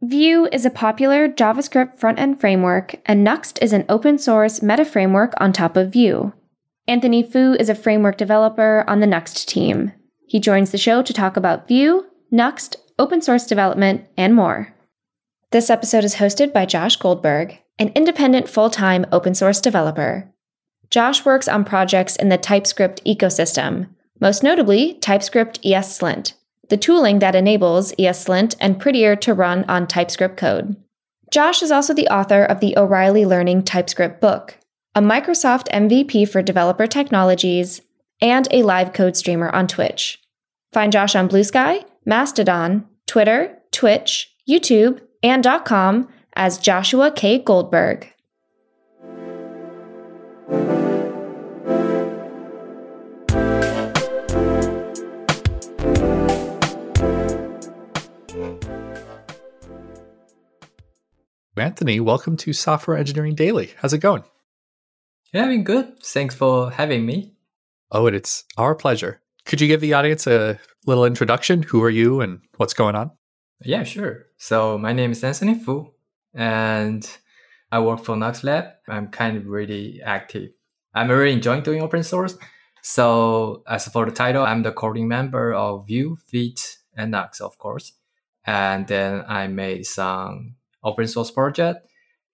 Vue is a popular JavaScript front-end framework, and Nuxt is an open-source meta-framework on top of Vue. Anthony Fu is a framework developer on the Nuxt team. He joins the show to talk about Vue, Nuxt, open-source development, and more. This episode is hosted by Josh Goldberg, an independent full-time open-source developer. Josh works on projects in the TypeScript ecosystem, most notably TypeScript ESLint, the tooling that enables ESLint and Prettier to run on TypeScript code. Josh is also the author of the O'Reilly Learning TypeScript book, a Microsoft MVP for developer technologies, and a live code streamer on Twitch. Find Josh on Blue Sky, Mastodon, Twitter, Twitch, YouTube, and .com as Joshua K. Goldberg. Anthony, welcome to Software Engineering Daily. How's it going? Yeah, I'm good. Thanks for having me. Oh, and it's our pleasure. Could you give the audience a little introduction? Who are you and what's going on? Yeah, sure. So my name is Anthony Fu, and I work for Nuxt Lab. I'm kind of really active. I'm really enjoying doing open source. So as for the title, I'm the coding member of Vue, Vite, and Nuxt, of course. And then I made some open source project.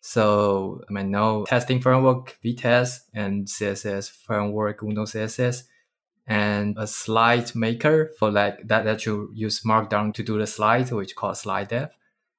So I know testing framework, Vitess, and CSS framework, Uno CSS, and a slide maker for like that you use Markdown to do the slides, which called slide dev.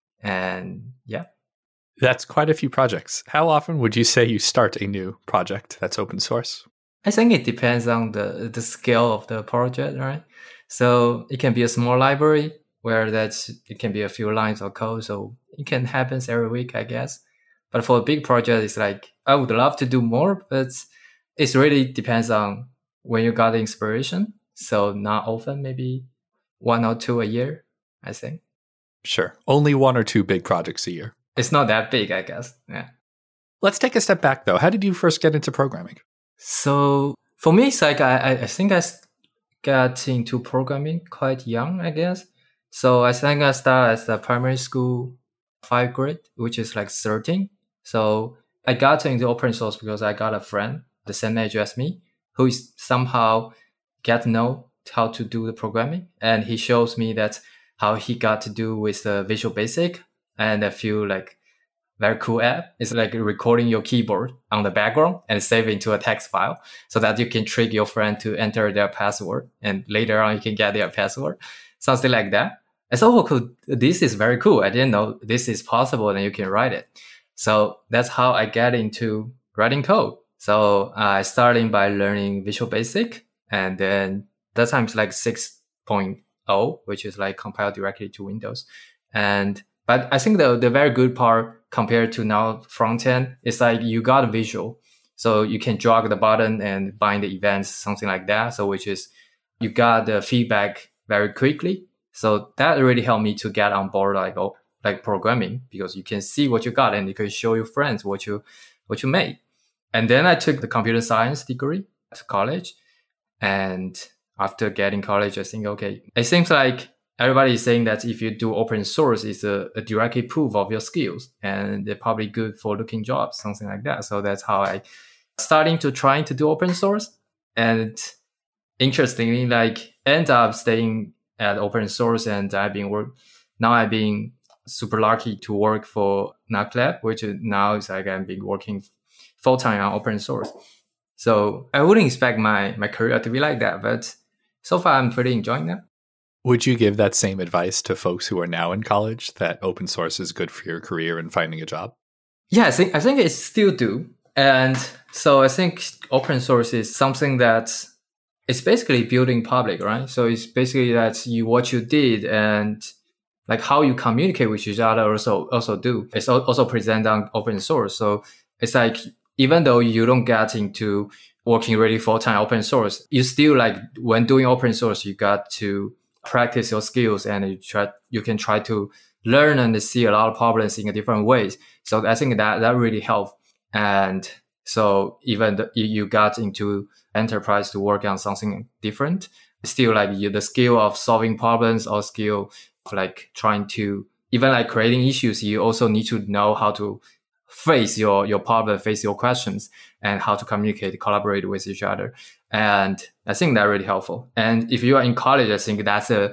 And yeah. That's quite a few projects. How often would you say you start a new project that's open source? I think it depends on the scale of the project, right? So it can be a small library where it can be a few lines of code. So it can happen every week, I guess. But for a big project, it's like, I would love to do more, but it really depends on when you got the inspiration. So not often, maybe 1 or 2 a year, I think. Sure. Only 1 or 2 big projects a year. It's not that big, I guess. Yeah. Let's take a step back, though. How did you first get into programming? So for me, it's like I think I got into programming quite young, I guess. So I think I started as a primary school 5th grade, which is like 13. So I got into open source because I got a friend the same age as me who is somehow get to know how to do the programming. And he shows me that how he got to do with the Visual Basic and a few like very cool app. It's like recording your keyboard on the background and save it into a text file so that you can trick your friend to enter their password. And later on, you can get their password, something like that. I thought, oh, cool. This is very cool. I didn't know this is possible and you can write it. So that's how I get into writing code. So I started by learning Visual Basic, and then that time it's like 6.0, which is like compiled directly to Windows. But I think the very good part compared to now front end is like you got a visual. So you can drag the button and bind the events, something like that. So which is you got the feedback very quickly. So that really helped me to get on board like programming, because you can see what you got and you can show your friends what you made. And then I took the computer science degree at college. And after getting college, I think, okay, it seems like everybody is saying that if you do open source, it's a directly proof of your skills and they're probably good for looking jobs, something like that. So that's how I starting to trying to do open source. And interestingly, like end up staying at open source, and I've been super lucky to work for Nuxt Lab, which now is like I've been working full-time on open source. So I wouldn't expect my career to be like that, but so far I'm pretty enjoying that. Would you give that same advice to folks who are now in college, that open source is good for your career and finding a job? Yeah, I think it still do. And so I think open source is something that it's basically building public, right? So it's basically that what you did and like how you communicate with each other also do. It's also present on open source. So it's like, even though you don't get into working really full-time open source, you still like when doing open source, you got to practice your skills and you can try to learn and see a lot of problems in different ways. So I think that really helped. And so even you got into enterprise to work on something different, still like the skill of solving problems or skill of like trying to even like creating issues, you also need to know how to face your problem, face your questions, and how to communicate, collaborate with each other. And I think that's really helpful. And if you are in college, I think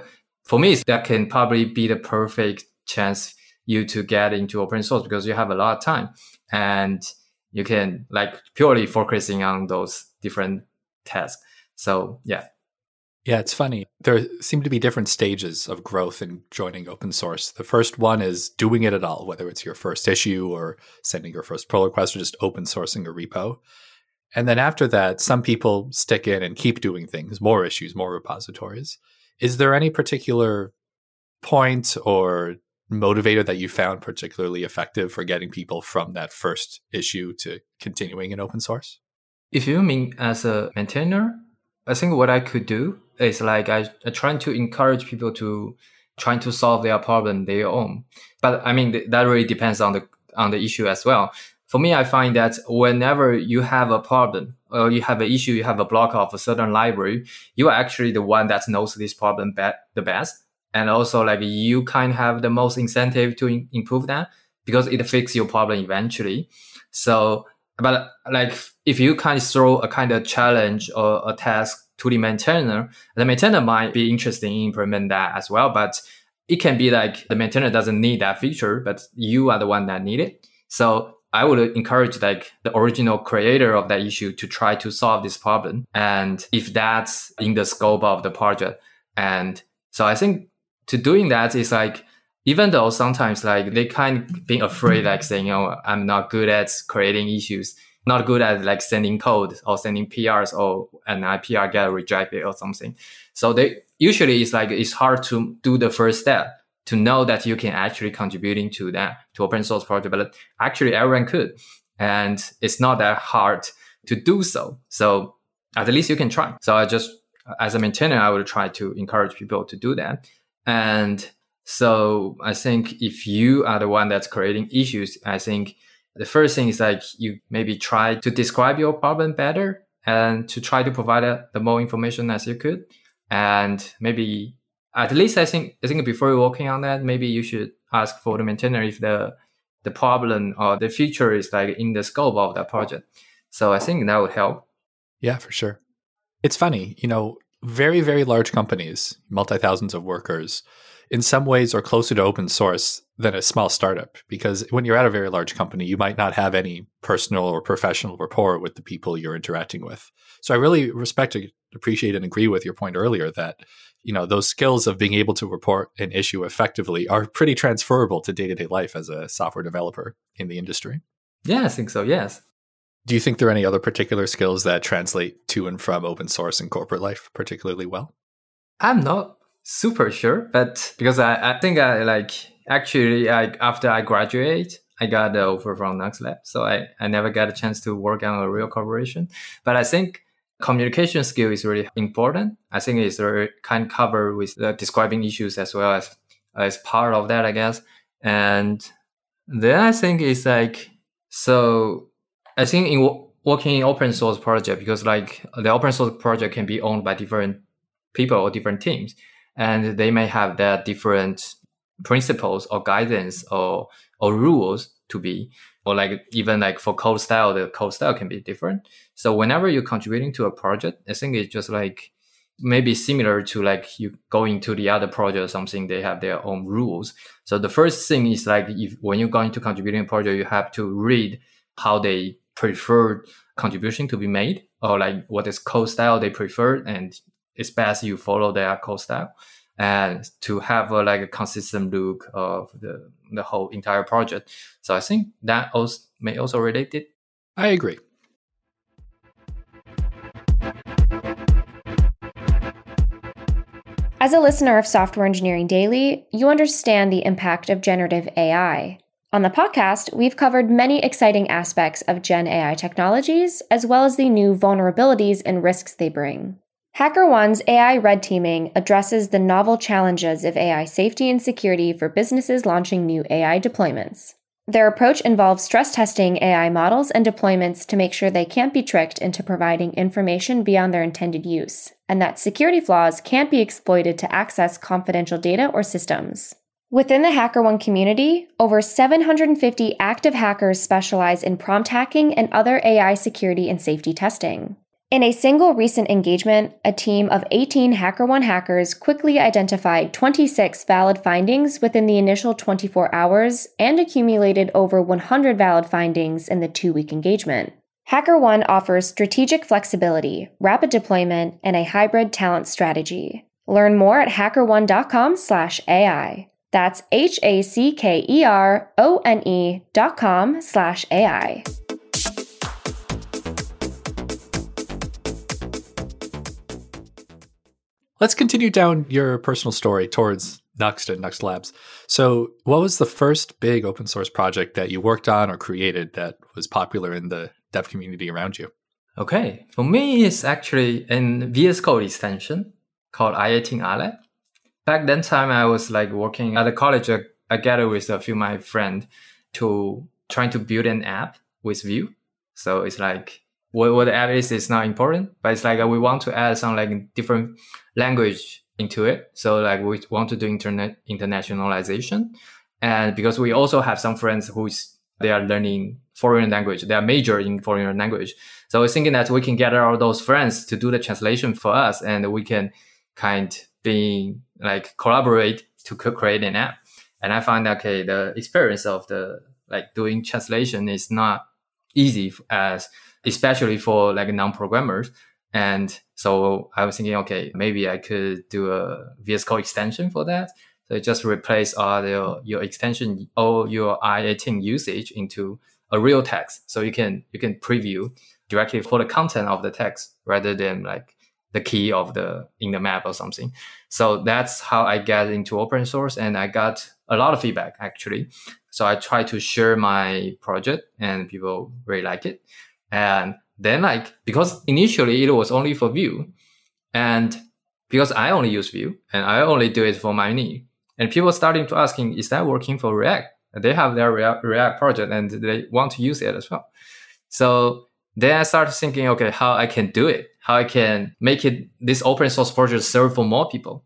for me, that can probably be the perfect chance you to get into open source because you have a lot of time and you can like purely focusing on those different tasks. So yeah. Yeah, it's funny. There seem to be different stages of growth in joining open source. The first one is doing it at all, whether it's your first issue or sending your first pull request or just open sourcing a repo. And then after that, some people stick in and keep doing things, more issues, more repositories. Is there any particular point or motivator that you found particularly effective for getting people from that first issue to continuing in open source? If you mean as a maintainer, I think what I could do is like I try to encourage people to try to solve their problem their own. But I mean, that really depends on the issue as well. For me, I find that whenever you have a problem or you have an issue, you have a block of a certain library, you are actually the one that knows this problem the best. And also like you kind of have the most incentive to improve that because it fixes your problem eventually. So, but like if you kind of throw a kind of challenge or a task to the maintainer might be interested in implement that as well. But it can be like the maintainer doesn't need that feature, but you are the one that need it. So I would encourage like the original creator of that issue to try to solve this problem. And if that's in the scope of the project. And so I think to doing that is like, even though sometimes like they kind of being afraid, like saying, oh, I'm not good at creating issues, not good at like sending code or sending PRs or an PR get rejected or something. So they usually it's hard to do the first step to know that you can actually contributing to that, to open source project, but actually everyone could. And it's not that hard to do so. So at least you can try. So I just, as a maintainer, I would try to encourage people to do that. And so I think if you are the one that's creating issues, I think the first thing is like you maybe try to describe your problem better and to try to provide the more information as you could. And maybe at least I think before you're working on that, maybe you should ask for the maintainer if the problem or the feature is like in the scope of that project. So I think that would help. Yeah, for sure. It's funny, very, very large companies, multi-thousands of workers, in some ways are closer to open source than a small startup, because when you're at a very large company, you might not have any personal or professional rapport with the people you're interacting with. So I really respect, appreciate, and agree with your point earlier that, those skills of being able to report an issue effectively are pretty transferable to day-to-day life as a software developer in the industry. Yeah, I think so, yes. Do you think there are any other particular skills that translate to and from open source and corporate life particularly well? I'm not super sure, but because I think after I graduate, I got the offer from Nux Lab. So I never got a chance to work on a real corporation. But I think communication skill is really important. I think it's very kind of covered with describing issues as well as part of that, I guess. And then I think it's like, so I think in working in open source project, because like the open source project can be owned by different people or different teams, and they may have their different principles or guidance or rules to be, or like even like for code style, the code style can be different. So whenever you're contributing to a project, I think it's just like maybe similar to like you going to the other project or something, they have their own rules. So the first thing is like when you're going to contributing a project, you have to read how they prefer contribution to be made, or like what is code style they prefer, and it's best you follow their code style and to have a consistent look of the whole entire project. So I think that may also relate it. I agree. As a listener of Software Engineering Daily, you understand the impact of generative AI. On the podcast, we've covered many exciting aspects of Gen AI technologies, as well as the new vulnerabilities and risks they bring. HackerOne's AI red teaming addresses the novel challenges of AI safety and security for businesses launching new AI deployments. Their approach involves stress testing AI models and deployments to make sure they can't be tricked into providing information beyond their intended use, and that security flaws can't be exploited to access confidential data or systems. Within the HackerOne community, over 750 active hackers specialize in prompt hacking and other AI security and safety testing. In a single recent engagement, a team of 18 HackerOne hackers quickly identified 26 valid findings within the initial 24 hours and accumulated over 100 valid findings in the 2-week engagement. HackerOne offers strategic flexibility, rapid deployment, and a hybrid talent strategy. Learn more at hackerone.com/AI. That's HACKERONE.com/AI. Let's continue down your personal story towards Nuxt and Nuxt Labs. So what was the first big open source project that you worked on or created that was popular in the dev community around you? Okay, for me, it's actually an VS Code extension called I18 Alep. Back then time, I was like working at a college together with a few of my friends to trying to build an app with Vue. So it's like what the app is not important, but it's like we want to add some like different language into it. So like we want to do internationalization. And because we also have some friends they are learning foreign language, they are major in foreign language. So I was thinking that we can gather all those friends to do the translation for us, and we can collaborate to create an app. And I found that, okay, the experience of doing translation is not easy especially for like non-programmers. And so I was thinking, okay, maybe I could do a VS Code extension for that. So it just replace all your extension or your I18 usage into a real text. So you can preview directly for the content of the text rather than like the key in the map or something. So that's how I got into open source, and I got a lot of feedback actually. So I try to share my project and people really like it. And then because initially it was only for Vue, and because I only use Vue and I only do it for my need, and people starting to asking, is that working for React? They have their React project and they want to use it as well. So then I started thinking, okay, how I can do it, how I can make this open source project serve for more people.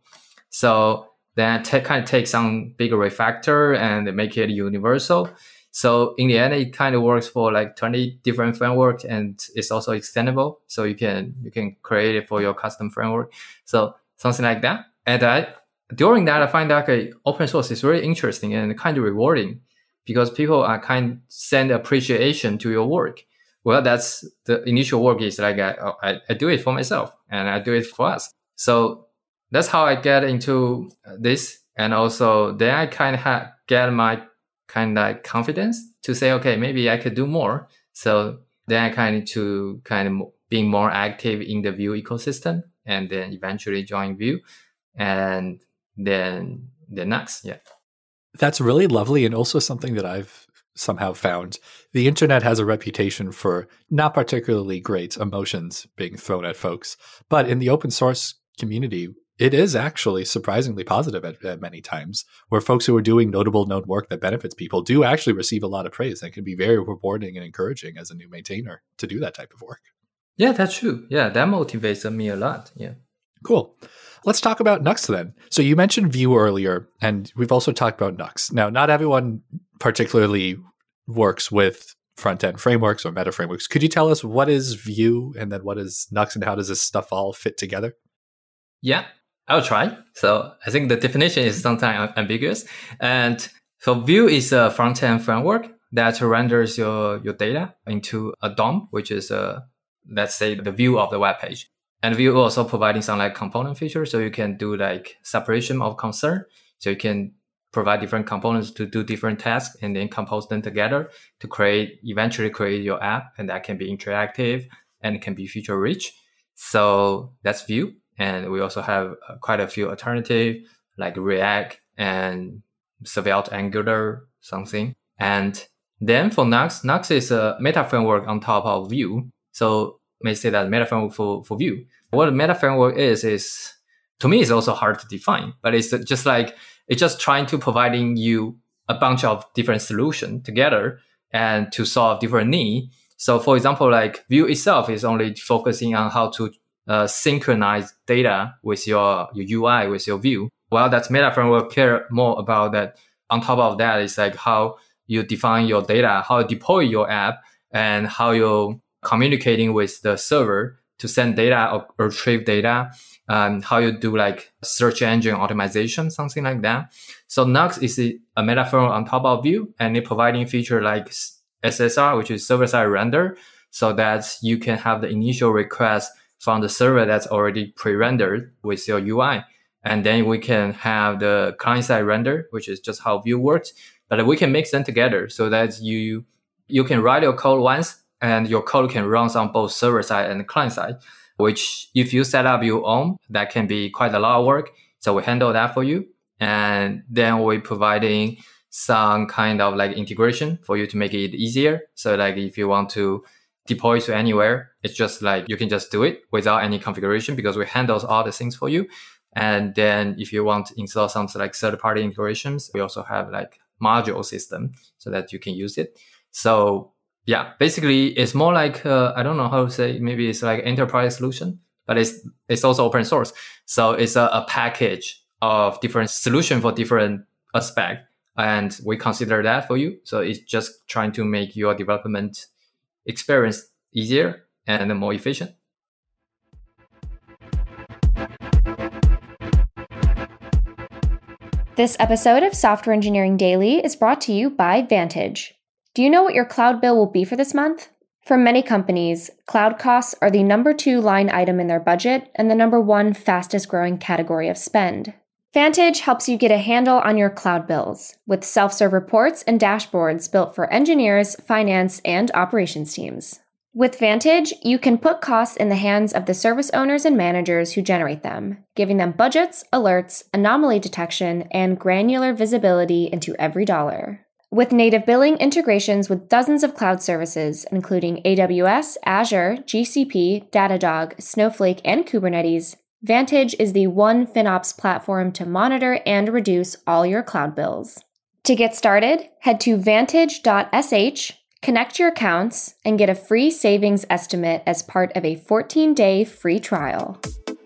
So then I take some bigger refactor and make it universal. So in the end, it kind of works for like 20 different frameworks, and it's also extendable. So you can create it for your custom framework. So something like that. And during that, I find that open source is really interesting and kind of rewarding, because people are send appreciation to your work. Well, that's the initial work is like I do it for myself and I do it for us. So that's how I get into this. And also then I get my confidence to say, okay, maybe I could do more. So then I being more active in the Vue ecosystem, and then eventually join Vue, and then the next. Yeah. That's really lovely. And also something that I've somehow found. The internet has a reputation for not particularly great emotions being thrown at folks, but in the open source community, it is actually surprisingly positive at many times, where folks who are doing notable known work that benefits people do actually receive a lot of praise, and can be very rewarding and encouraging as a new maintainer to do that type of work. Yeah, that's true. Yeah, that motivates me a lot. Yeah. Cool. Let's talk about Nuxt then. So you mentioned Vue earlier, and we've also talked about Nuxt. Now, not everyone particularly works with front-end frameworks or meta frameworks. Could you tell us what is Vue, and then what is Nuxt, and how does this stuff all fit together? Yeah, I'll try. So I think the definition is sometimes ambiguous. And so Vue is a front-end framework that renders your data into a DOM, which is let's say the view of the web page. And Vue also providing some component features, so you can do separation of concern. So you can provide different components to do different tasks and then compose them together to eventually create your app. And that can be interactive and it can be feature rich. So that's Vue. And we also have quite a few alternatives like React and Svelte Angular something. And then for Nuxt is a meta framework on top of Vue. So may say that meta framework for Vue. What a meta framework is to me, it's also hard to define, but it's just trying to providing you a bunch of different solutions together and to solve different needs. So for example, Vue itself is only focusing on how to synchronize data with your UI, with your Vue. Well, that's Meta framework care more about that. On top of that, it's like how you define your data, how you deploy your app, and how you're communicating with the server to send data or retrieve data, how you do like search engine optimization, something like that. So Nuxt is a Meta framework on top of Vue, and it providing feature like SSR, which is server-side render, so that you can have the initial request from the server that's already pre-rendered with your UI. And then we can have the client-side render, which is just how Vue works. But we can mix them together so that you can write your code once, and your code can run on both server-side and client-side, which if you set up your own, that can be quite a lot of work. So we handle that for you. And then we're providing some kind of like integration for you to make it easier. So like if you want to deploy to anywhere, it's just like you can just do it without any configuration because we handle all the things for you. And then if you want to install something like third-party integrations, we also have like module system so that you can use it. So yeah, basically it's more like, I don't know how to say, maybe it's like enterprise solution, but it's also open source. So it's a package of different solution for different aspects. And we consider that for you. So it's just trying to make your development experience easier and more efficient. This episode of Software Engineering Daily is brought to you by Vantage. Do you know what your cloud bill will be for this month? For many companies, cloud costs are the number 2 line item in their budget and the number 1 fastest growing category of spend. Vantage helps you get a handle on your cloud bills with self-serve reports and dashboards built for engineers, finance, and operations teams. With Vantage, you can put costs in the hands of the service owners and managers who generate them, giving them budgets, alerts, anomaly detection, and granular visibility into every dollar. With native billing integrations with dozens of cloud services, including AWS, Azure, GCP, Datadog, Snowflake, and Kubernetes, Vantage is the one FinOps platform to monitor and reduce all your cloud bills. To get started, head to vantage.sh, connect your accounts, and get a free savings estimate as part of a 14-day free trial.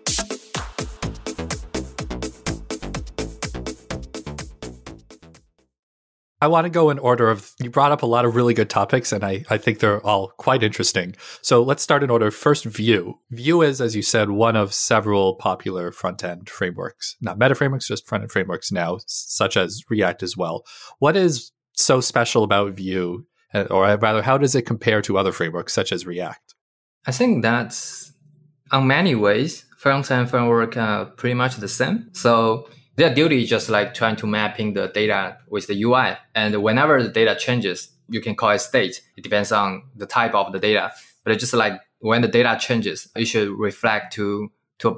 I want to go in order of, you brought up a lot of really good topics, and I think they're all quite interesting. So let's start in order. First, Vue. Vue is, as you said, one of several popular front-end frameworks. Not meta frameworks, just front-end frameworks now, such as React as well. What is so special about Vue? Or rather, how does it compare to other frameworks such as React? I think that's, on many ways, front-end framework are pretty much the same. So their duty is just like trying to mapping the data with the UI. And whenever the data changes, you can call it state. It depends on the type of the data. But it's just like when the data changes, it should reflect to the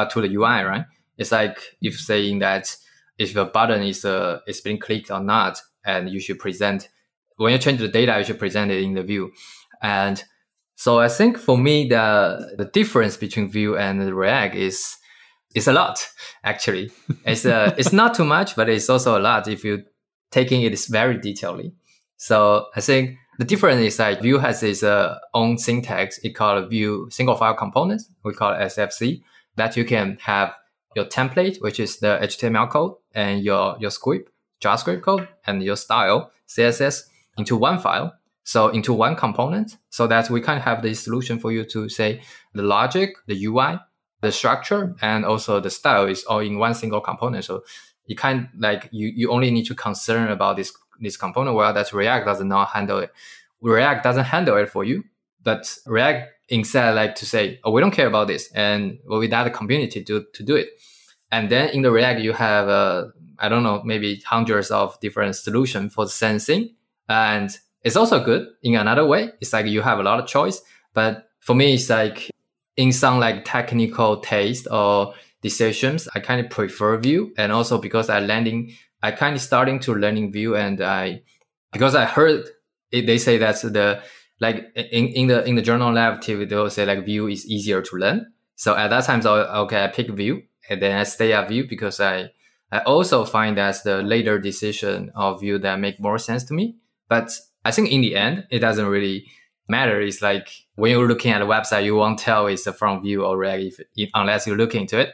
UI, right? It's like if saying that if the button is being clicked or not, and you should present, when you change the data, you should present it in the view. And so I think for me, the difference between Vue and React is a lot, actually. It's not too much, but it's also a lot if you taking it very detailedly. So I think the difference is like Vue has its own syntax. It called Vue single file components. We call it SFC, that you can have your template, which is the HTML code, and your script, JavaScript code, and your style, CSS, into one file. So into one component, so that we can have this solution for you to say the logic, the UI, the structure, and also the style is all in one single component. So you kind like you only need to concern about this component, while that React does not handle it. React doesn't handle it for you, but React instead like to say, oh, we don't care about this, and we need the community to do it. And then in the React, you have I don't know, maybe hundreds of different solutions for the same thing, and it's also good in another way. It's like you have a lot of choice, but for me, it's like in some like technical taste or decisions, I kind of prefer Vue. And also because I kind of starting to learning Vue, and because I heard it, they say that's the, like in the journal narrative, they will say like Vue is easier to learn. So at that time, I pick Vue, and then I stay at Vue because I also find that's the later decision of Vue that make more sense to me. But I think in the end, it doesn't really matter. It's like when you're looking at a website, you won't tell it's from Vue or React unless you look into it.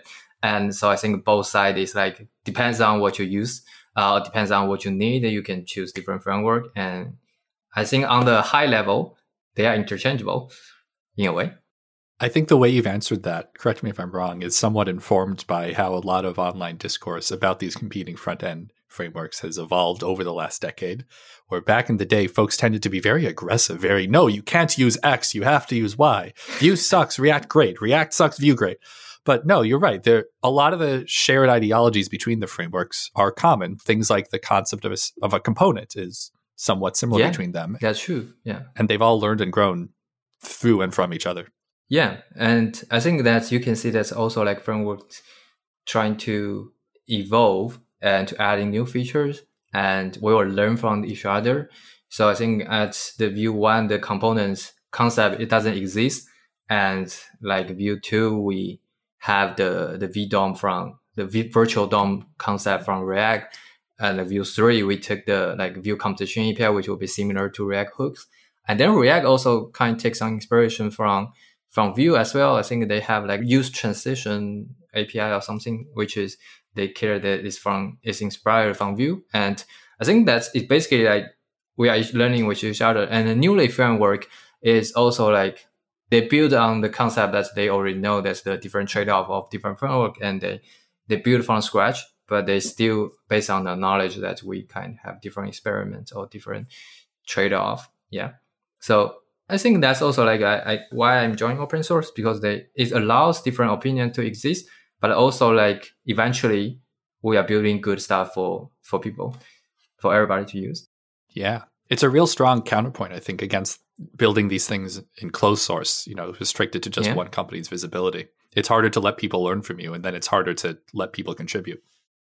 And so I think both sides is like, depends on what you use, depends on what you need. You can choose different framework. And I think on the high level, they are interchangeable in a way. I think the way you've answered that, correct me if I'm wrong, is somewhat informed by how a lot of online discourse about these competing front-end frameworks has evolved over the last decade, where back in the day, folks tended to be very aggressive, no, you can't use X, you have to use Y. Vue sucks, React great. React sucks, Vue great. But no, you're right. A lot of the shared ideologies between the frameworks are common. Things like the concept of a component is somewhat similar between them. That's true. Yeah. And they've all learned and grown through and from each other. Yeah. And I think that you can see that's also like frameworks trying to evolve and to adding new features, and we will learn from each other. So I think at the Vue 1, the components concept, it doesn't exist. And like Vue 2, we have the VDOM from the virtual DOM concept from React. And the Vue 3, we took the like Vue Composition API, which will be similar to React hooks. And then React also kind of takes some inspiration from Vue as well. I think they have like use transition API or something, which is they care that is inspired from Vue. And I think that's it. Basically like we are learning with each other. And the New Lake framework is also like they build on the concept that they already know that's the different trade-off of different framework, and they build from scratch, but they still based on the knowledge that we kind of have different experiments or different trade-off. Yeah. So I think that's also like why I'm joining open source, because it allows different opinions to exist, but also like eventually we are building good stuff for people, for everybody to use. Yeah. It's a real strong counterpoint, I think, against building these things in closed source, restricted to just one company's visibility. It's harder to let people learn from you, and then it's harder to let people contribute.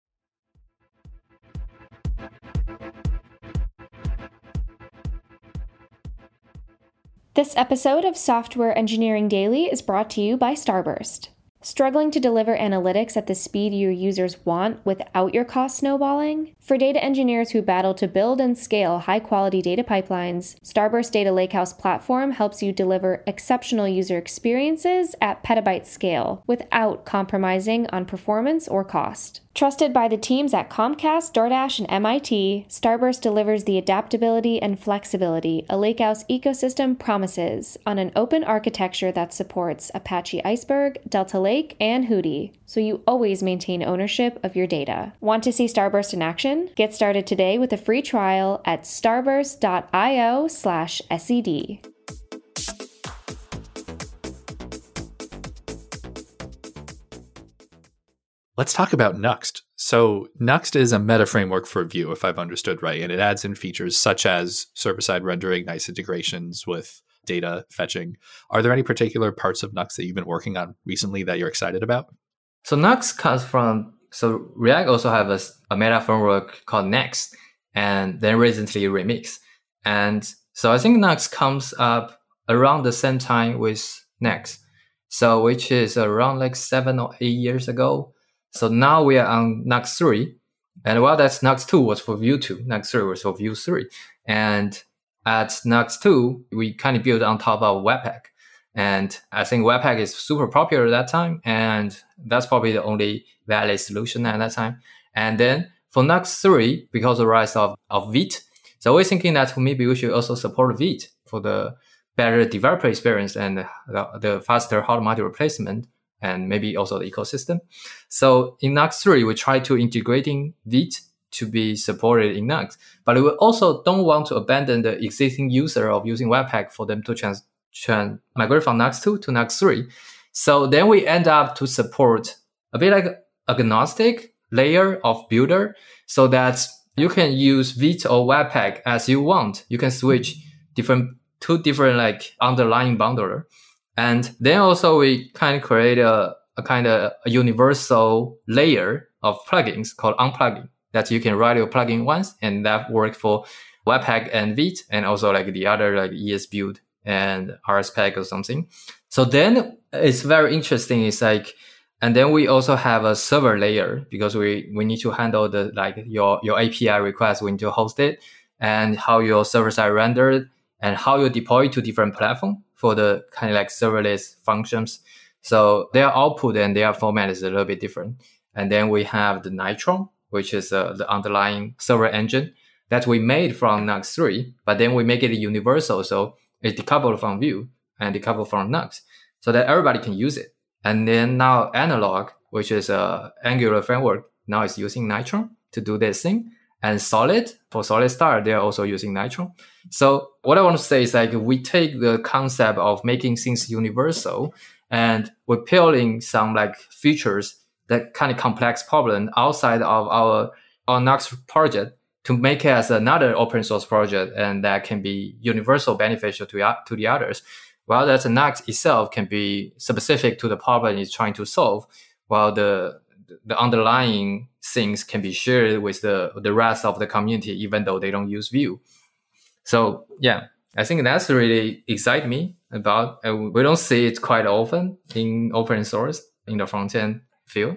This episode of Software Engineering Daily is brought to you by Starburst. Struggling to deliver analytics at the speed your users want without your costs snowballing? For data engineers who battle to build and scale high-quality data pipelines, Starburst Data Lakehouse platform helps you deliver exceptional user experiences at petabyte scale without compromising on performance or cost. Trusted by the teams at Comcast, DoorDash, and MIT, Starburst delivers the adaptability and flexibility a Lakehouse ecosystem promises on an open architecture that supports Apache Iceberg, Delta Lake, and Hudi, so you always maintain ownership of your data. Want to see Starburst in action? Get started today with a free trial at starburst.io/SED. Let's talk about Nuxt. So Nuxt is a meta framework for Vue, if I've understood right, and it adds in features such as server-side rendering, nice integrations with data fetching. Are there any particular parts of Nuxt that you've been working on recently that you're excited about? So Nuxt comes from, so React also have a meta framework called Next, and then recently Remix. And so I think Nuxt comes up around the same time with Next. So which is around like 7 or 8 years ago. So now we are on Nuxt 3. And while that's Nuxt 2 was for Vue 2, Nuxt 3 was for Vue 3. And at Nuxt 2, we kind of built on top of Webpack. And I think Webpack is super popular at that time. And that's probably the only valid solution at that time. And then for Nuxt 3, because of the rise of Vite, so we're thinking that maybe we should also support Vite for the better developer experience and the faster automatic replacement, and maybe also the ecosystem. So in Nuxt 3, we try to integrating Vite to be supported in Nuxt, but we also don't want to abandon the existing user of using Webpack for them to migrate from Nuxt 2 to Nuxt 3. So then we end up to support a bit like agnostic layer of builder, so that you can use Vite or Webpack as you want. You can switch two different like underlying bundler. And then also we kind of create a kind of a universal layer of plugins called unplugging that you can write your plugin once, and that works for Webpack and Vite, and also like the other like ESBuild and RSpec or something. So then it's very interesting. It's like, and then we also have a server layer because we need to handle the like your API request. We need to host it, and how your server side rendered, and how you deploy to different platform for the kind of like serverless functions. So their output and their format is a little bit different. And then we have the Nitron, which is the underlying server engine that we made from Nux 3, but then we make it universal. So it's decoupled from Vue and decoupled from Nux so that everybody can use it. And then now Analog, which is a Angular framework, now is using Nitron to do this thing. And Solid, for Solid Star, they're also using Nitron. So what I want to say is like we take the concept of making things universal and we're peeling some like features that kind of complex problem outside of our Nux project to make it as another open source project, and that can be universal beneficial to the others. While that Nux itself can be specific to the problem it's trying to solve, while the underlying things can be shared with the rest of the community, even though they don't use Vue. So yeah, I think that's really excite me about, we don't see it quite often in open source in the front-end field.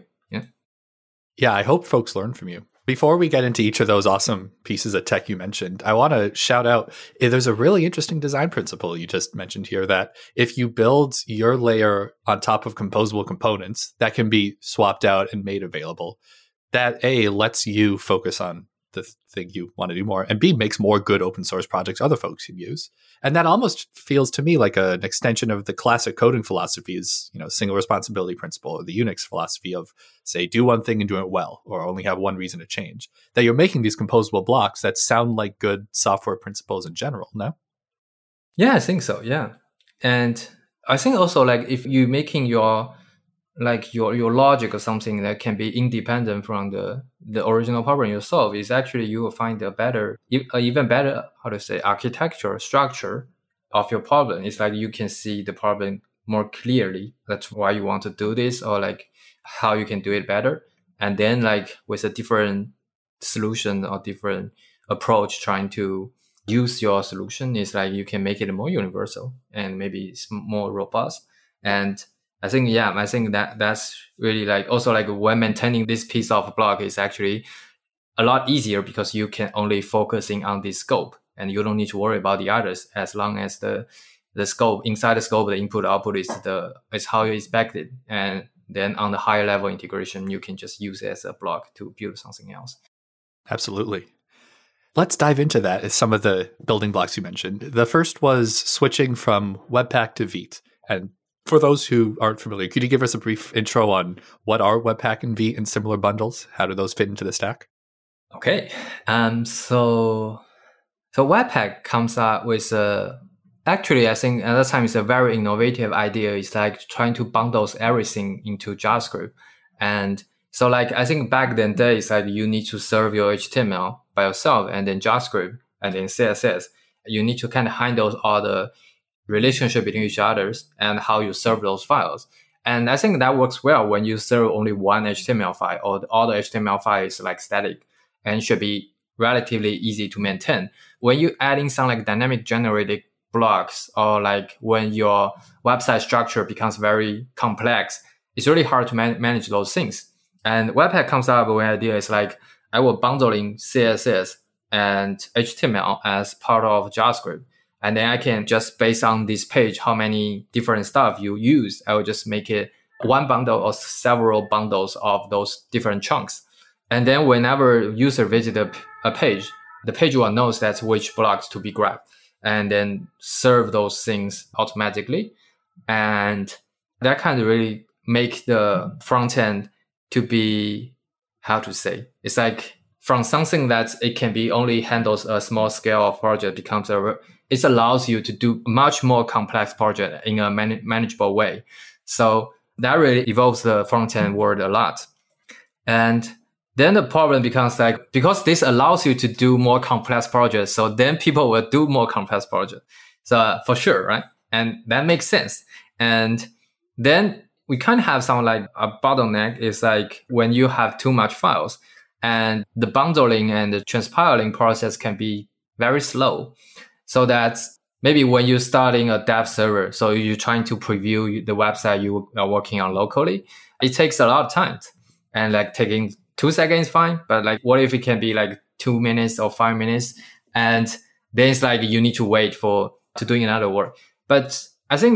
Yeah, I hope folks learn from you. Before we get into each of those awesome pieces of tech you mentioned, I want to shout out, there's a really interesting design principle you just mentioned here that if you build your layer on top of composable components that can be swapped out and made available, that A, lets you focus on the thing you want to do more, and B, makes more good open source projects other folks can use. And that almost feels to me like an extension of the classic coding philosophies, single responsibility principle, or the Unix philosophy of, say, do one thing and do it well, or only have one reason to change. That you're making these composable blocks that sound like good software principles in general, no? Yeah, I think so, yeah. And I think also like if you're making your logic or something that can be independent from the original problem you solve, is actually you will find even better, architecture structure of your problem. It's like you can see the problem more clearly. That's why you want to do this, or like how you can do it better. And then like with a different solution or different approach trying to use your solution, is like you can make it more universal and maybe it's more robust. And I think that's really like also like when maintaining this piece of block is actually a lot easier because you can only focusing on this scope and you don't need to worry about the others, as long as the scope, inside the scope, the input output is how you expect it. And then on the higher level integration, you can just use it as a block to build something else. Absolutely. Let's dive into that as some of the building blocks you mentioned. The first was switching from Webpack to Vite. And for those who aren't familiar, could you give us a brief intro on what are Webpack and Vite and similar bundles? How do those fit into the stack? Okay. So Webpack comes up with actually, I think at that time it's a very innovative idea. It's like trying to bundle everything into JavaScript. And so like, I think back then days, like you need to serve your HTML by yourself and then JavaScript and then CSS. You need to kind of handle all the relationship between each others and how you serve those files. And I think that works well when you serve only one HTML file, or all the HTML file is like static and should be relatively easy to maintain. When you add in some like dynamic generated blocks, or like when your website structure becomes very complex, it's really hard to manage those things. And Webpack comes up with an idea is like, I will bundle in CSS and HTML as part of JavaScript. And then I can just, based on this page, how many different stuff you use, I will just make it one bundle or several bundles of those different chunks. And then whenever user visit a page, the page will know that's which blocks to be grabbed, and then serve those things automatically. And that kind of really make the front end to be, it's like from something that it can be only handles a small scale of project becomes it allows you to do much more complex project in a manageable way. So that really evolves the front end world a lot. And then the problem becomes like, because this allows you to do more complex projects, so then people will do more complex projects. So for sure, right? And that makes sense. And then we kind of have some like a bottleneck is like when you have too much files, and the bundling and the transpiling process can be very slow. So that's maybe when you're starting a dev server, so you're trying to preview the website you are working on locally, it takes a lot of time. And like taking 2 seconds, fine. But like, what if it can be like 2 minutes or 5 minutes? And then it's like you need to wait to doing another work. But I think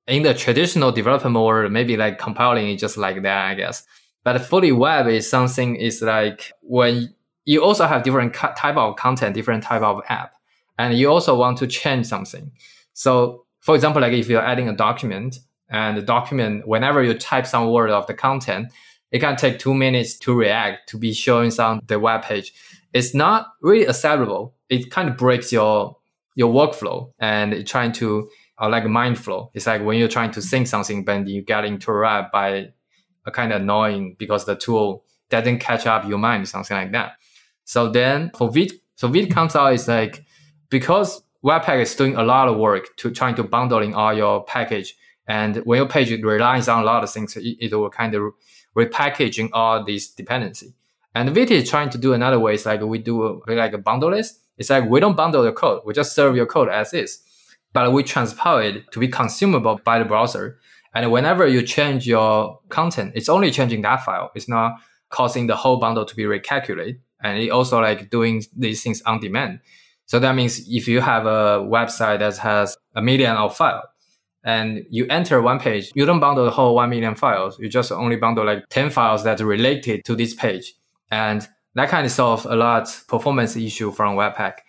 in the traditional development world, maybe like compiling is just like that, I guess. But fully web is something is like when you also have different type of content, different type of app, and you also want to change something. So for example, like if you're adding a document and the document, whenever you type some word of the content, it can take 2 minutes to react, to be showing on the web page. It's not really acceptable. It kind of breaks your workflow and trying to like mind flow. It's like when you're trying to sync something, but you get interrupted by a kind of annoying because the tool doesn't catch up your mind, something like that. So then for Vite, Vite comes out is like, because Webpack is doing a lot of work to trying to bundling all your package. And when your page relies on a lot of things, it will kind of repackaging all these dependency. And Vite is trying to do another way. It's like we do like a bundle list. It's like we don't bundle the code. We just serve your code as is. But we transpile it to be consumable by the browser. And whenever you change your content, it's only changing that file. It's not causing the whole bundle to be recalculated. And it also like doing these things on demand. So that means if you have a website that has 1 million of files and you enter one page, you don't bundle the whole 1 million files. You just only bundle like 10 files that are related to this page. And that kind of solves a lot performance issue from Webpack.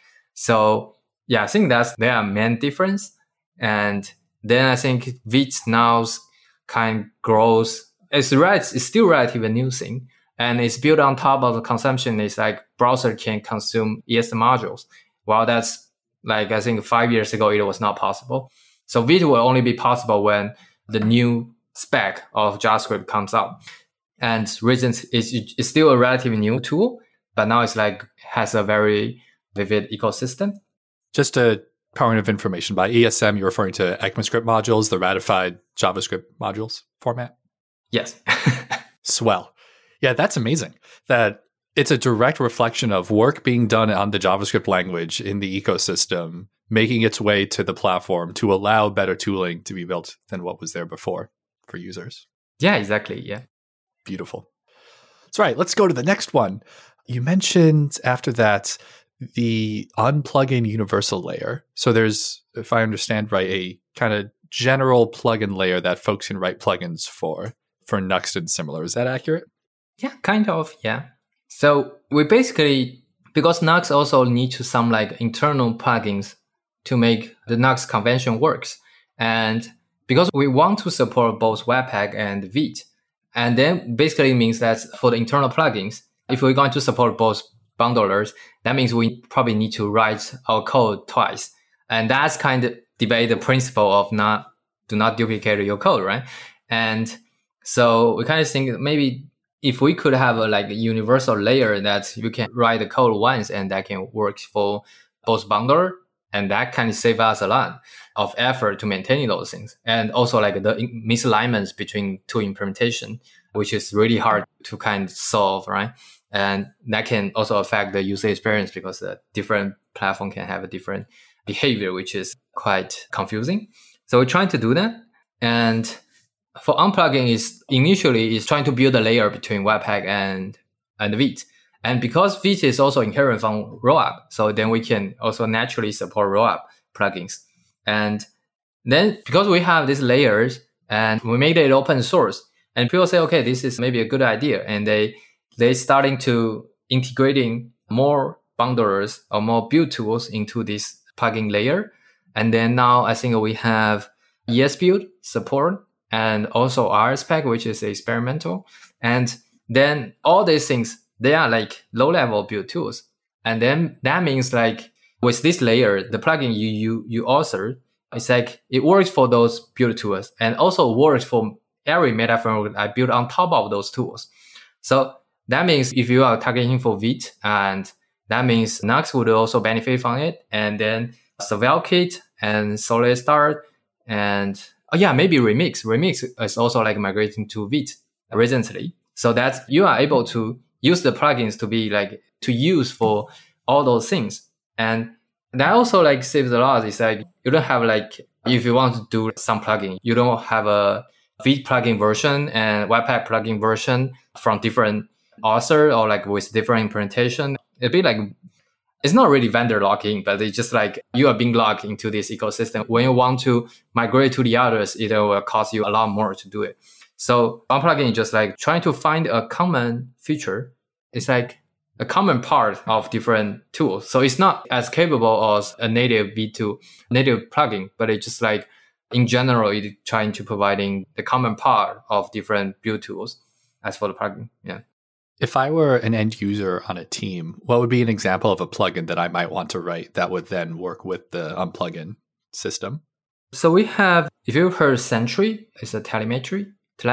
So yeah, I think that's their main difference. And then I think Vite now kind of grows. It's still relatively new thing. And it's built on top of the consumption. It's like browser can consume ES modules. Well, that's like, I think 5 years ago, it was not possible. So Vite will only be possible when the new spec of JavaScript comes out. And reason it's still a relatively new tool, but now it's like has a very vivid ecosystem. Just a point of information, by ESM, you're referring to ECMAScript modules, the ratified JavaScript modules format? Yes. Swell. Yeah, that's amazing. That it's a direct reflection of work being done on the JavaScript language in the ecosystem, making its way to the platform to allow better tooling to be built than what was there before for users. Yeah, exactly. Yeah. Beautiful. That's right. Let's go to the next one. You mentioned after that the unplugin universal layer. So there's, if I understand right, a kind of general plugin layer that folks can write plugins for Nuxt and similar. Is that accurate? Yeah, kind of. Yeah. So we basically, because Nuxt also need to some like internal plugins to make the Nuxt convention works. And because we want to support both Webpack and Vite, and then basically means that for the internal plugins, if we're going to support both bundlers, that means we probably need to write our code twice. And that's kind of debate the principle of do not duplicate your code, right? And so we kind of think maybe if we could have a universal layer that you can write the code once and that can work for both bundler, and that kind of save us a lot of effort to maintaining those things. And also like the misalignments between two implementation, which is really hard to kind of solve, right? And that can also affect the user experience because the different platform can have a different behavior, which is quite confusing. So we're trying to do that. And for unplugging is initially trying to build a layer between Webpack and Vite. And because Vite is also inherent from Rollup, so then we can also naturally support Rollup plugins. And then because we have these layers and we made it open source, and people say, okay, this is maybe a good idea. And they starting to integrating more bundlers or more build tools into this plugin layer. And then now I think we have ESBuild support and also RSpec, which is experimental. And then all these things, they are like low-level build tools. And then that means like with this layer, the plugin you author, it's like it works for those build tools and also works for every meta framework I built on top of those tools. So that means if you are targeting for Vite, and that means Nuxt would also benefit from it. And then SolveKit and Solid Start and maybe Remix. Remix is also like migrating to Vite recently. So that you are able to use the plugins to be like to use for all those things. And that also like saves a lot. It's like you don't have like, if you want to do some plugin, you don't have a Vite plugin version and Webpack plugin version from different author or like with different implementation. It'd be like it's not really vendor lock-in, but it's just like you are being locked into this ecosystem. When you want to migrate to the others, it will cost you a lot more to do it. So one plugin is just like trying to find a common feature. It's like a common part of different tools. So it's not as capable as a native V2 native plugin, but it's just like in general, it's trying to providing the common part of different build tools as for the plugin. Yeah. If I were an end user on a team, what would be an example of a plugin that I might want to write that would then work with the unplugin system? So we have, if you've heard Sentry, it's a telemetry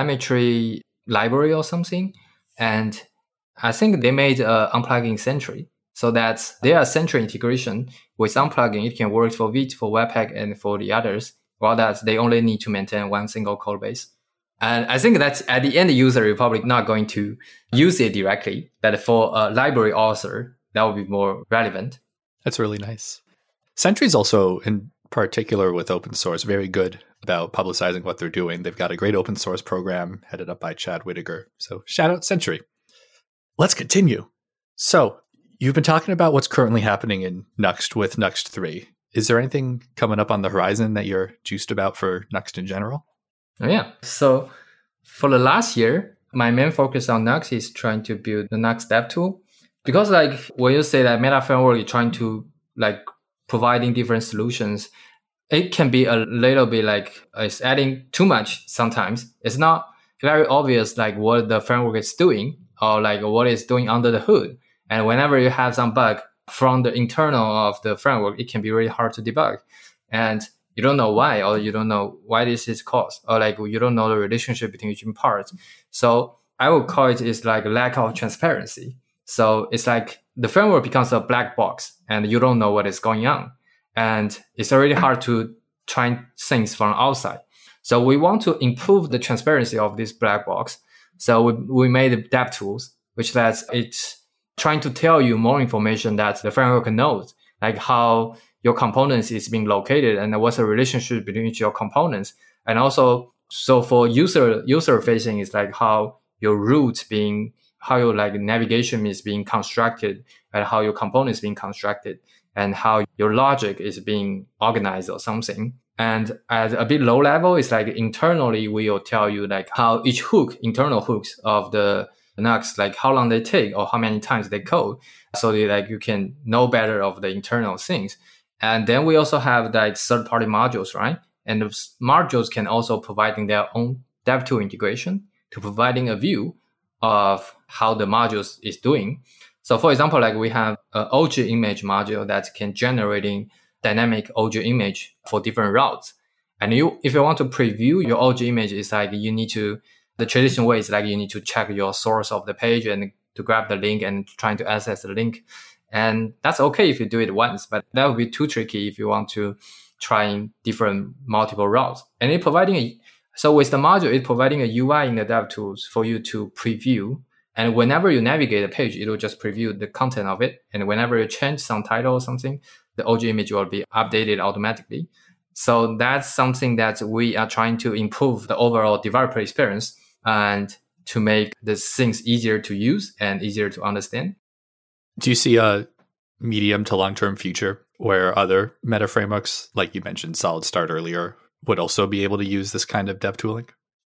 library or something. And I think they made unplugging Sentry. So that's their Sentry integration with unplugging. It can work for Vite, for Webpack, and for the others. While that they only need to maintain one single code base. And I think that at the end user, you're probably not going to use it directly. But for a library author, that would be more relevant. That's really nice. Sentry is also, in particular with open source, very good about publicizing what they're doing. They've got a great open source program headed up by Chad Whittaker. So shout out Sentry. Let's continue. So you've been talking about what's currently happening in Nuxt with Nuxt 3. Is there anything coming up on the horizon that you're juiced about for Nuxt in general? Oh, yeah. So for the last year, my main focus on Nuxt is trying to build the Nuxt dev tool. Because like when you say that Meta Framework is trying to like providing different solutions, it can be a little bit like it's adding too much sometimes. It's not very obvious like what the framework is doing or like what it's doing under the hood. And whenever you have some bug from the internal of the framework, it can be really hard to debug. And you don't know why, or you don't know why this is caused, or like you don't know the relationship between each part. So I would call it is like lack of transparency. So it's like the framework becomes a black box and you don't know what is going on. And it's already hard to try things from outside. So we want to improve the transparency of this black box. So we made dev tools, which lets it trying to tell you more information that the framework knows, like how your components is being located and what's the relationship between your components. And also, so for user facing is like how your route being, how your like navigation is being constructed and how your components being constructed and how your logic is being organized or something. And at a bit low level, it's like internally, we will tell you like how each internal hooks of the Nuxt, like how long they take or how many times they code. So that like you can know better of the internal things. And then we also have like third-party modules, right? And those modules can also providing their own DevTool integration to providing a view of how the modules is doing. So for example, like we have an OG image module that can generating dynamic OG image for different routes. And if you want to preview your OG image, it's like you need to, the traditional way is like you need to check your source of the page and to grab the link and trying to access the link. And that's okay if you do it once, but that would be too tricky if you want to try different multiple routes. And it providing so with the module, it's providing a UI in the dev tools for you to preview. And whenever you navigate a page, it will just preview the content of it. And whenever you change some title or something, the OG image will be updated automatically. So that's something that we are trying to improve the overall developer experience and to make the things easier to use and easier to understand. Do you see a medium to long-term future where other meta frameworks, like you mentioned Solid Start earlier, would also be able to use this kind of dev tooling?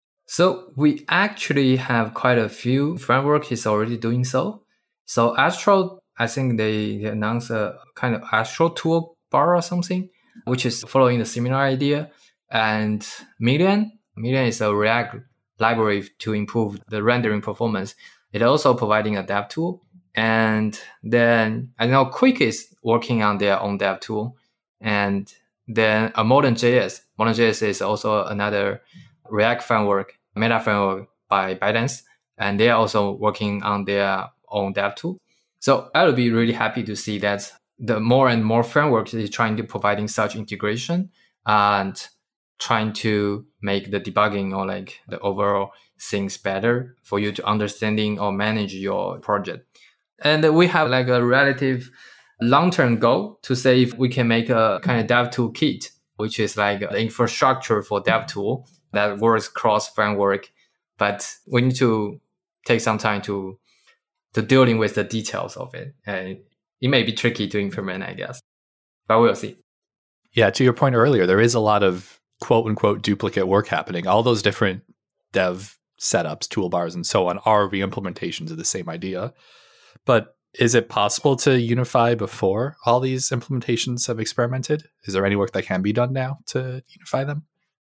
So we actually have quite a few frameworks is already doing so. So Astro, I think they announced a kind of Astro toolbar or something, which is following the similar idea. And Million is a React library to improve the rendering performance. It's also providing a dev tool. And then I know Quick is working on their own dev tool. And then Modern.js. Modern.js is also another React framework, meta framework by ByteDance. And they are also working on their own dev tool. So I would be really happy to see that the more and more frameworks is trying to providing such integration and trying to make the debugging or like the overall things better for you to understanding or manage your project. And we have like a relative long-term goal to say if we can make a kind of dev tool kit, which is like the infrastructure for dev tool that works cross framework. But we need to take some time to dealing with the details of it. And it may be tricky to implement, I guess. But we'll see. Yeah, to your point earlier, there is a lot of quote unquote duplicate work happening. All those different dev setups, toolbars, and so on are re-implementations of the same idea. But is it possible to unify before all these implementations have experimented? Is there any work that can be done now to unify them?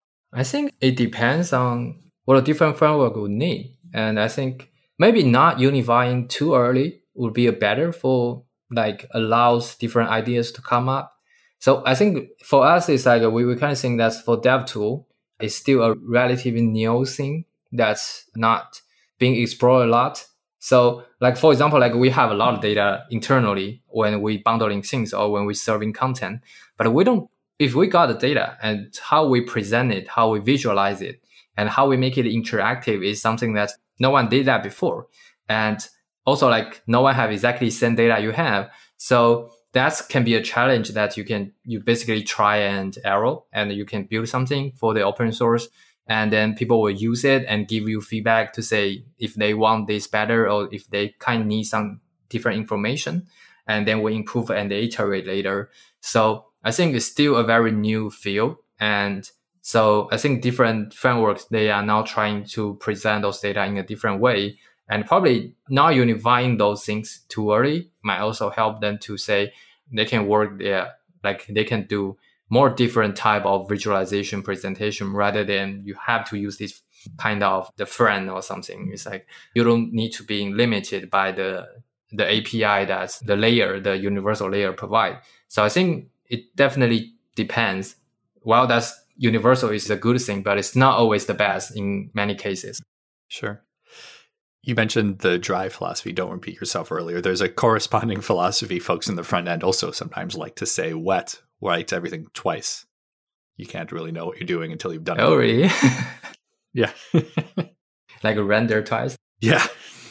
I think it depends on what a different framework would need. And I think maybe not unifying too early would be a better for like allows different ideas to come up. So I think for us, it's like we kind of think that for DevTool, it's still a relatively new thing that's not being explored a lot. So like, for example, like we have a lot of data internally when we bundling things or when we serving content, but we don't, if we got the data and how we present it, how we visualize it, and how we make it interactive is something that no one did that before. And also like no one have exactly the same data you have. So that can be a challenge that you basically try and error, and you can build something for the open source, and then people will use it and give you feedback to say if they want this better or if they kind of need some different information, and then we improve and iterate later. So I think it's still a very new field. And so I think different frameworks, they are now trying to present those data in a different way. And probably not unifying those things too early might also help them to say they can work there, like they can do more different type of visualization presentation rather than you have to use this kind of the friend or something. It's like you don't need to be limited by the API that's the layer, the universal layer provide. So I think it definitely depends. While that's universal is a good thing, but it's not always the best in many cases. Sure. You mentioned the drive philosophy, don't repeat yourself earlier. There's a corresponding philosophy folks in the front end also sometimes like to say wet, write everything twice. You can't really know what you're doing until you've done it. Oh, really? Yeah. Like a render twice? Yeah.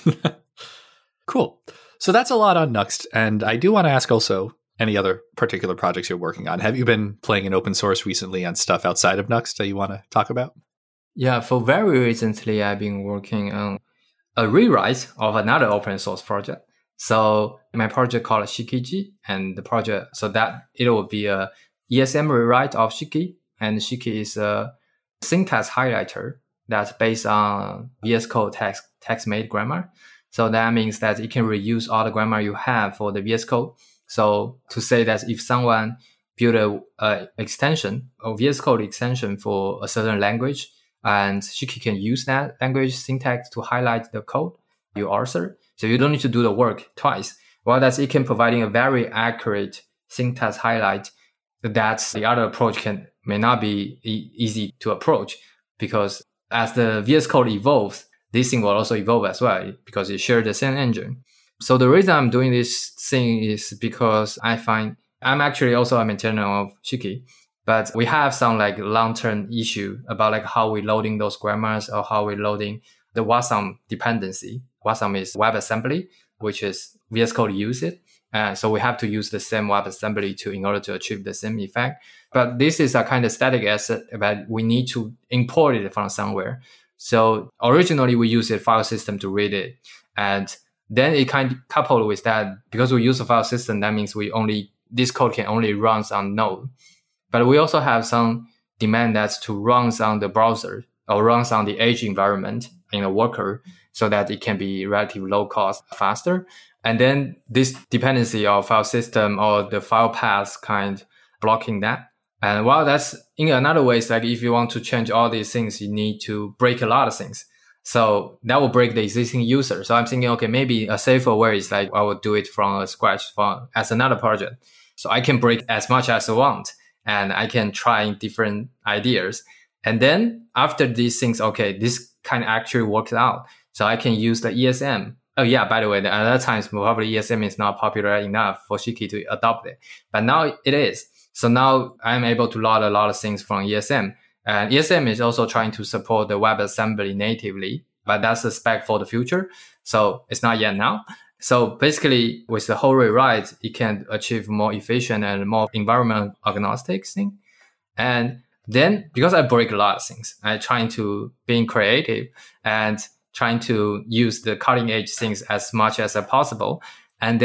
Cool. So that's a lot on Nuxt. And I do want to ask also any other particular projects you're working on. Have you been playing in open source recently on stuff outside of Nuxt that you want to talk about? Yeah, for very recently, I've been working on a rewrite of another open source project. So my project called Shikiji, and the project, so that it will be a ESM rewrite of Shiki. And Shiki is a syntax highlighter that's based on VS Code text-made grammar. So that means that it can reuse all the grammar you have for the VS Code. So to say that if someone build a extension, a VS Code extension for a certain language, and Shiki can use that language syntax to highlight the code you author. So you don't need to do the work twice. While that's it can providing a very accurate syntax highlight, that's the other approach may not be easy to approach, because as the VS Code evolves, this thing will also evolve as well because it shares the same engine. So the reason I'm doing this thing is because I find I'm actually also a maintainer of Shiki. But we have some like long-term issue about like how we loading those grammars or how we loading the Wasm dependency. Wasm is WebAssembly, which is VS Code use it. So we have to use the same WebAssembly in order to achieve the same effect. But this is a kind of static asset, but we need to import it from somewhere. So originally we use a file system to read it. And then it kind of coupled with that, because we use a file system, that means this code can only run on Node. But we also have some demand that's to run on the browser or runs on the edge environment in a worker so that it can be relatively low cost, faster. And then this dependency of file system or the file paths kind blocking that. And while that's in another way, it's like if you want to change all these things, you need to break a lot of things. So that will break the existing user. So I'm thinking, okay, maybe a safer way is like I would do it from scratch as another project. So I can break as much as I want. And I can try different ideas. And then after these things, okay, this kind of actually works out. So I can use the ESM. Oh yeah, by the way, at other times, probably ESM is not popular enough for Shiki to adopt it. But now it is. So now I'm able to load a lot of things from ESM. And ESM is also trying to support the WebAssembly natively, but that's a spec for the future. So it's not yet now. So basically, with the whole rewrite, it can achieve more efficient and more environment agnostic thing. And then because I break a lot of things, I'm trying to being creative and trying to use the cutting edge things as much as possible. And then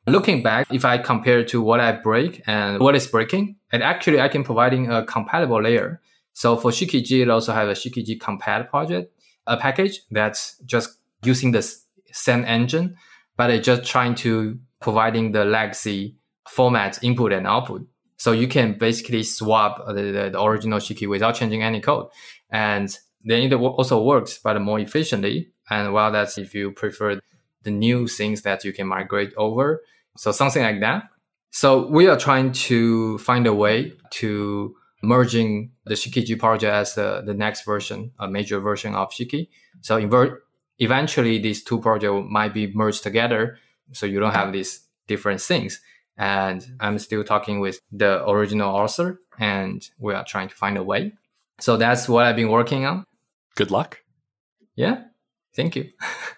looking back, if I compare to what I break and what is breaking, and actually I can providing a compatible layer. So for Shikiji, it also have a Shikiji compat project, a package that's just using the same engine, but it's just trying to providing the legacy format input and output. So you can basically swap the original Shiki without changing any code. And then it also works, but more efficiently. And while that's if you prefer the new things that you can migrate over. So something like that. So we are trying to find a way to merging the Shikiji project as the next version, a major version of Shiki. So eventually these two projects might be merged together. So you don't have these different things. And I'm still talking with the original author and we are trying to find a way. So that's what I've been working on. Good luck. Yeah. Thank you.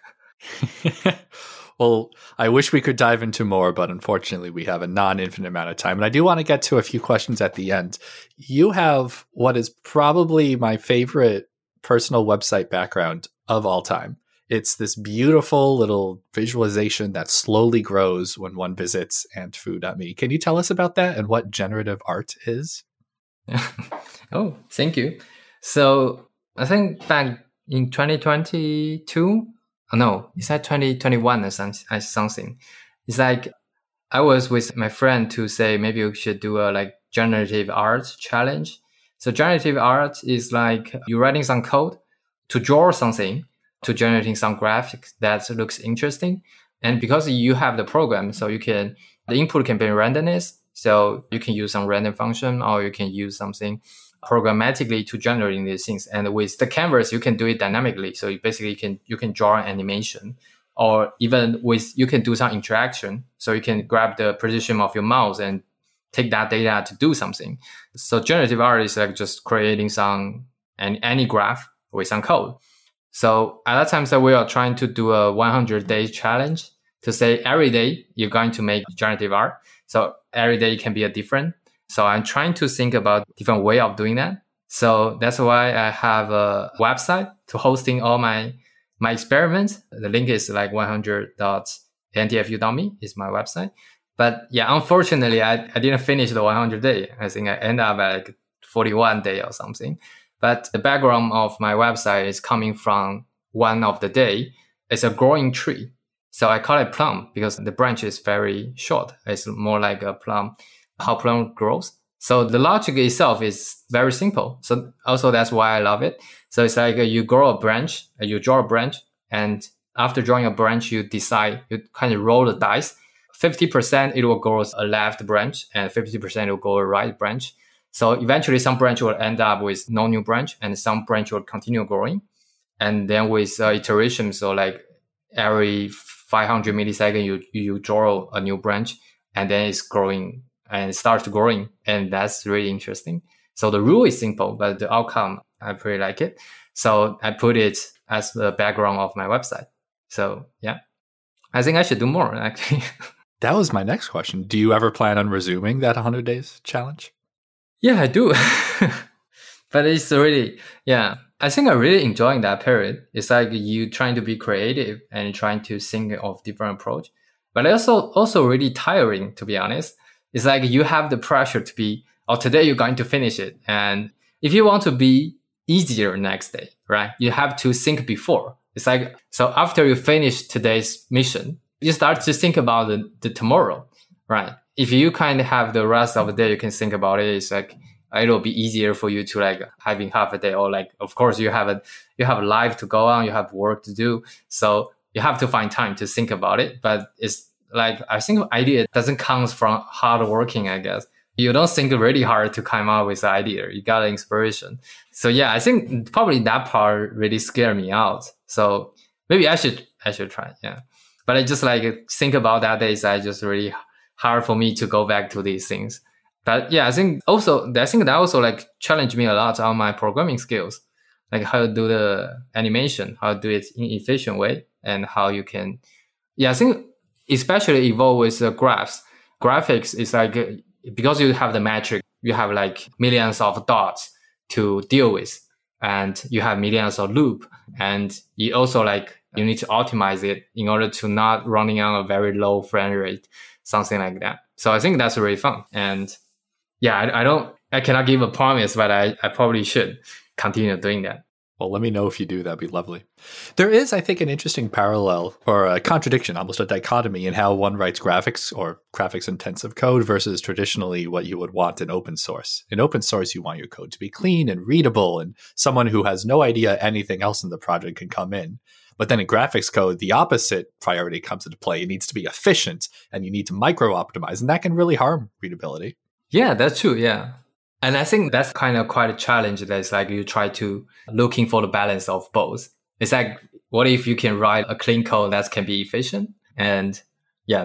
Well, I wish we could dive into more, but unfortunately we have a non-infinite amount of time. And I do want to get to a few questions at the end. You have what is probably my favorite personal website background of all time. It's this beautiful little visualization that slowly grows when one visits antfoo.me. Can you tell us about that and what generative art is? Oh, thank you. So I think back in 2022, no, it's like 2021 or something. It's like I was with my friend to say maybe we should do a like generative art challenge. So generative art is like you're writing some code to draw something, to generating some graphics that looks interesting. And because you have the program, so the input can be randomness. So you can use some random function or you can use something programmatically to generate these things. And with the canvas, you can do it dynamically. So you can draw an animation, or even you can do some interaction. So you can grab the position of your mouse and take that data to do something. So generative art is like just creating any graph with some code. So at that time, so we are trying to do a 100-day challenge to say every day you're going to make generative art. So every day can be a different. So I'm trying to think about different way of doing that. So that's why I have a website to hosting all my experiments. The link is like 100.ntfu.me is my website. But yeah, unfortunately, I didn't finish the 100 day. I think I ended up at like 41 day or something. But the background of my website is coming from one of the day. It's a growing tree. So I call it plum because the branch is very short. It's more like a plum, how plum grows. So the logic itself is very simple. So also that's why I love it. So it's like you grow a branch, you draw a branch, and after drawing a branch, you decide, you kind of roll the dice. 50% it will grow a left branch and 50% it will go a right branch. So eventually some branch will end up with no new branch and some branch will continue growing. And then with iteration, so like every 500 milliseconds, you draw a new branch and then it's growing and it starts growing. And that's really interesting. So the rule is simple, but the outcome, I pretty like it. So I put it as the background of my website. So yeah, I think I should do more actually. That was my next question. Do you ever plan on resuming that 100 days challenge? Yeah, I do. But it's really, yeah, I think I'm really enjoying that period. It's like you trying to be creative and trying to think of different approach. But also really tiring, to be honest. It's like you have the pressure to be, today you're going to finish it. And if you want to be easier next day, right, you have to think before. It's like, so after you finish today's mission, you start to think about the tomorrow, right? If you kind of have the rest of the day, you can think about it. It's like, it'll be easier for you to like having half a day, or like, of course you have a life to go on, you have work to do. So you have to find time to think about it. But it's like, I think idea doesn't come from hard working, I guess. You don't think really hard to come up with the idea. You got inspiration. So yeah, I think probably that part really scared me out. So maybe I should try. Yeah. But I just like think about that days. I just really hard for me to go back to these things. But yeah, I think that also like challenged me a lot on my programming skills, like how to do the animation, how to do it in efficient way, and how you can. Yeah, I think especially evolve with the graphs. Graphics is like, because you have the metric, you have like millions of dots to deal with, and you have millions of loop, and you also like you need to optimize it in order to not running on a very low frame rate. something like that. So I think that's really fun. And yeah, I cannot give a promise, but I probably should continue doing that. Well, let me know if you do. That'd be lovely. There is, I think, an interesting parallel or a contradiction, almost a dichotomy in how one writes graphics or graphics intensive code versus traditionally what you would want in open source. In open source, you want your code to be clean and readable, and someone who has no idea anything else in the project can come in. But then in graphics code, the opposite priority comes into play. It needs to be efficient and you need to micro optimize, and that can really harm readability. Yeah, that's true. Yeah. And I think that's kind of quite a challenge. That's like you try to looking for the balance of both. It's like, what if you can write a clean code that can be efficient? And yeah,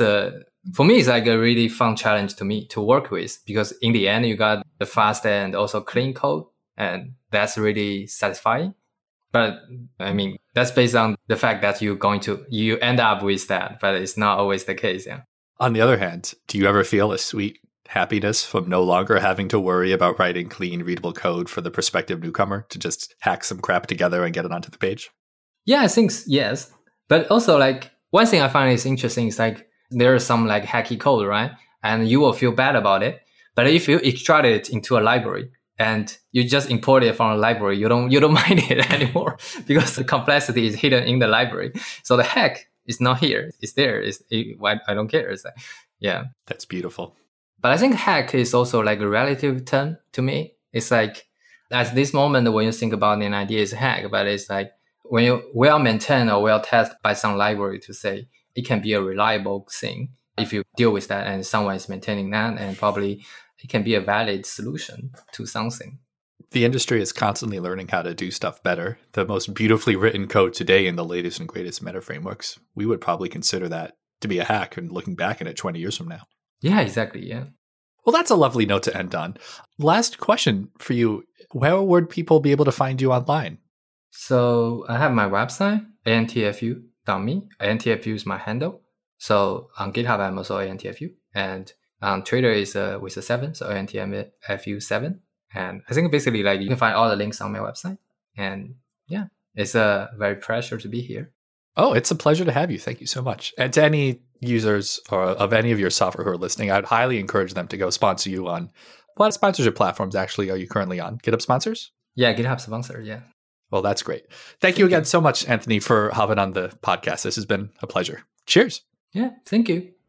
for me, it's like a really fun challenge to me to work with, because in the end, you got the fast and also clean code, and that's really satisfying. But I mean, that's based on the fact that you end up with that, but it's not always the case. Yeah. On the other hand, do you ever feel a sweet happiness from no longer having to worry about writing clean, readable code for the prospective newcomer to just hack some crap together and get it onto the page? Yeah, I think yes. But also, like, one thing I find is interesting is like there is some like hacky code, right? And you will feel bad about it. But if you extract it into a library and you just import it from a library, you don't mind it anymore because the complexity is hidden in the library. So the hack is not here; it's there. I don't care. It's like, yeah, that's beautiful. But I think hack is also like a relative term to me. It's like at this moment when you think about an idea is hack, but it's like when you well maintained or well tested by some library to say it can be a reliable thing if you deal with that and someone is maintaining that, and probably it can be a valid solution to something. The industry is constantly learning how to do stuff better. The most beautifully written code today in the latest and greatest meta frameworks, we would probably consider that to be a hack and looking back at it 20 years from now. Yeah, exactly. Yeah. Well, that's a lovely note to end on. Last question for you. Where would people be able to find you online? So I have my website, antfu.me. ANTFU is my handle. So on GitHub, I'm also ANTFU. And on Twitter is with a 7, so ANTFU7. And I think basically like you can find all the links on my website. And yeah, it's a very pleasure to be here. Oh, it's a pleasure to have you. Thank you so much. And to any users or of any of your software who are listening, I'd highly encourage them to go sponsor you on what sponsorship platforms actually are you currently on? GitHub sponsors? Yeah, GitHub sponsor. Yeah. Well, that's great. Thank you again so much, Anthony, for hopping on the podcast. This has been a pleasure. Cheers. Yeah, thank you.